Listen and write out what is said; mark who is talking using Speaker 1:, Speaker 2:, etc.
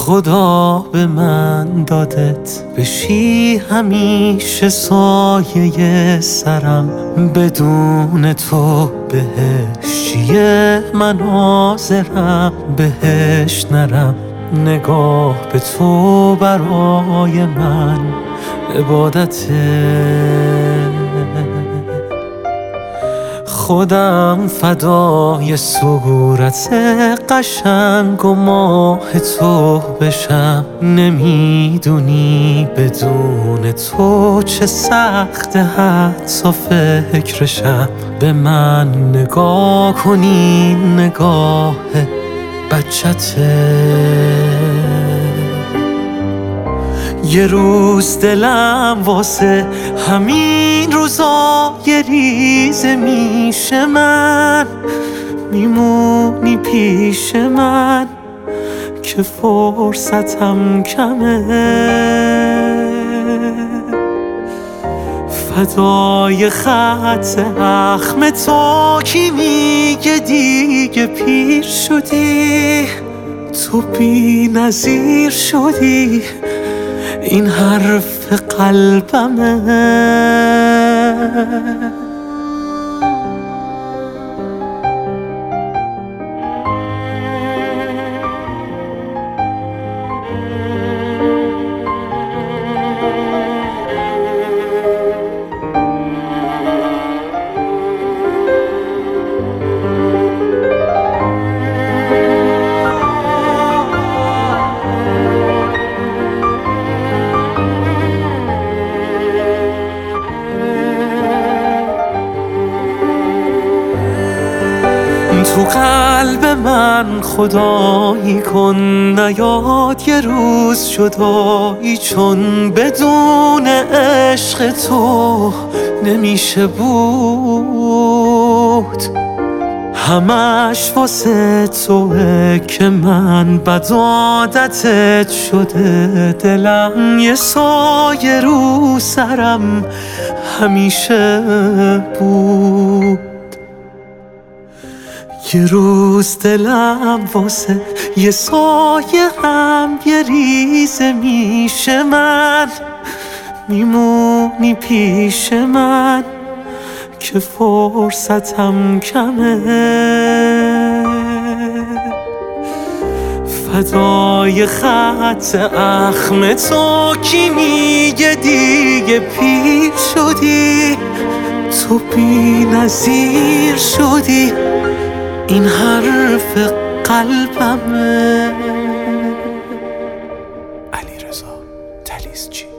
Speaker 1: خدا به من دادت بشی همیشه سایه سرم، بدون تو بهش چیه من حاضرم بهش نرم. نگاه به تو برای من عبادته، خودم فدای صورت قشنگ و ماه تو بشم. نمیدونی بدون تو چه سخت حتی فکرشم. به من نگاه کنی نگاه بچته، یه روز دلم واسه همین روزای ریزه میشه، من میمونی پیش من که فرصتم کمه. فدای خط اخم تو کی میگه دیگه پیر شدی، تو بی نظیر شدی، این حرف قلبمه. تو قلب من خدایی کن، نیاد یه روز جدایی، چون بدون عشق تو نمیشه بود. همش واسه توه که من بد عادتت شده، دلم یه سایه رو سرم همیشه بود. یه روز دلم واسه یه سایه هم یه ریزه میشه، من میمونی پیش من که فرصتم کمه. فدای خط اخم تو کی میگه دیگه پیر شدی، تو بی نظیر شدی، این حرف قلبمه. علیرضا تلیسچی.